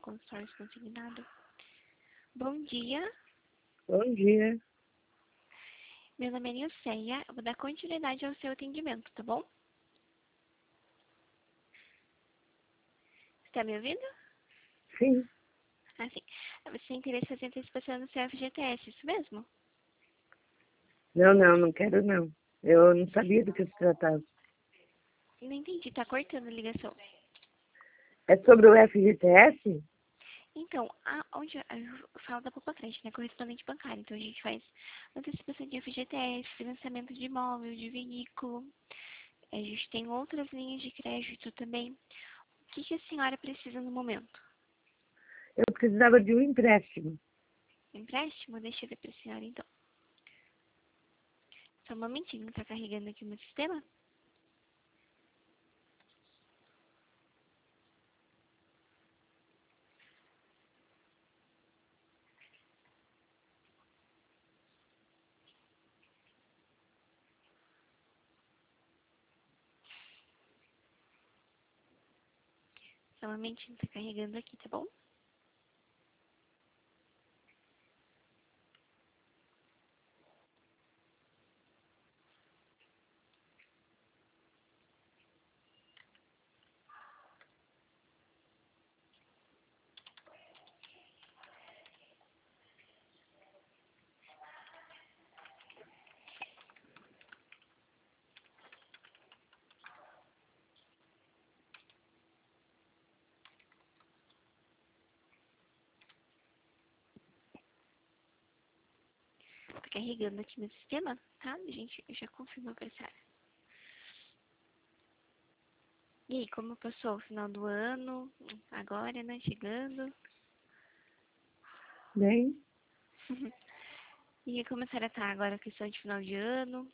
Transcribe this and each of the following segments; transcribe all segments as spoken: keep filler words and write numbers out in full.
consórcio consignado. Bom dia, Bom dia. meu nome é Nilceia, eu vou dar continuidade ao seu atendimento, tá bom? Está me ouvindo? Sim. Ah, sim. Você tem interesse em fazer antecipação no seu F G T S, isso mesmo? Não, não, não quero não. Eu não sabia do que se tratava. Não entendi, tá cortando a ligação. É sobre o F G T S? Então, a, onde eu falo da Poupa Crédito, né? Correspondente bancário. Então, a gente faz antecipação de F G T S, financiamento de imóvel, de veículo. A gente tem outras linhas de crédito também. O que, que a senhora precisa no momento? Eu precisava de um empréstimo. Empréstimo? Deixa eu ver para a senhora, então. Só um momentinho, tá carregando aqui no sistema? Só um momentinho, tá carregando aqui, tá bom? Tá carregando aqui no sistema, tá? Gente, eu já confirmo pra senhora. E aí, como passou o final do ano? Agora, né? Chegando. Bem, E como a senhora tá agora, questão de final de ano?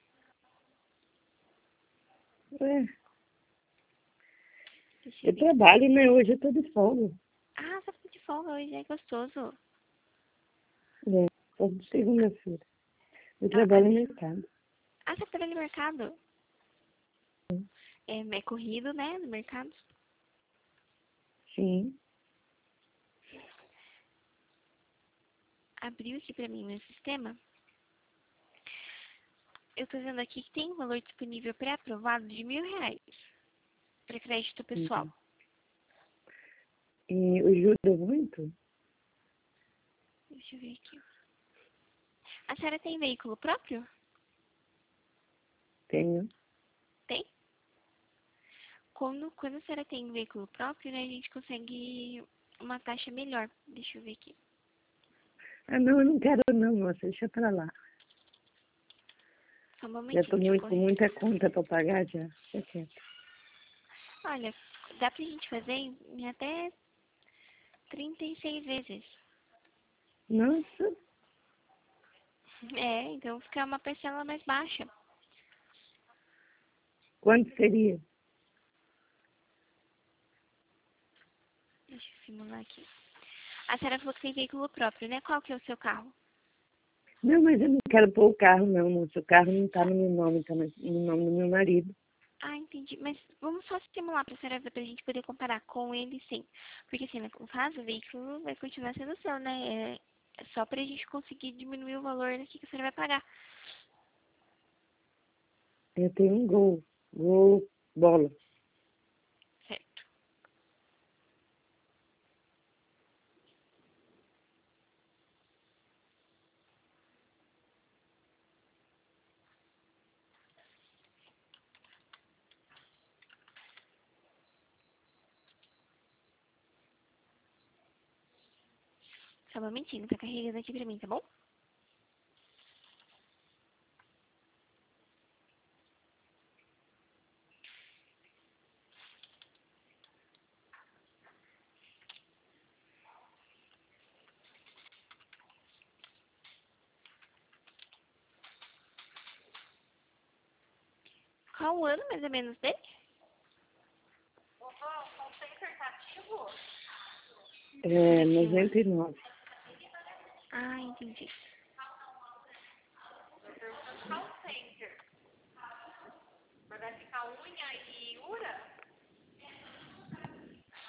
é, Deixa eu eu ver aqui. trabalho, né? Hoje eu tô de folga. Ah, você tá de folga hoje, é gostoso. É, tô de segunda-feira. Eu Ah, trabalho ah, no mercado. ah, você trabalha no mercado? É, é corrido, né, no mercado? Sim. Abriu aqui pra mim no sistema. Eu tô vendo aqui que tem um valor disponível pré-aprovado de mil reais para crédito pessoal. Uhum. E ajuda muito? Deixa eu ver aqui. A senhora tem veículo próprio? Tenho. Tem? Quando, quando a senhora tem um veículo próprio, né, a gente consegue uma taxa melhor. Deixa eu ver aqui. Ah, não, eu não quero não, moça. Deixa pra lá. Só um Já tô momentinho, deixa eu muito, com correr. muita conta pra pagar já. Deixa quieto. Olha, dá pra gente fazer em em até trinta e seis vezes. Nossa, É, então fica uma parcela mais baixa. quanto seria? Deixa eu simular aqui. A senhora falou que tem veículo próprio, né? Qual que é o seu carro? Não, mas eu não quero pôr o carro, não, moço. O carro não tá no meu nome, tá no no nome do meu marido. Ah, entendi. Mas vamos só simular pra senhora ver pra gente poder comparar com ele, sim. Porque assim, no caso, o veículo vai continuar sendo seu, né? É é só pra gente conseguir diminuir o valor aqui que a senhora vai pagar. Eu tenho um gol. Gol bola. Certo. Só um momentinho, tá carregando aqui pra mim, tá bom? Qual o ano mais ou menos dele? É, Deixa eu... noventa e nove. Ah, entendi. Vai ficar unha e ura?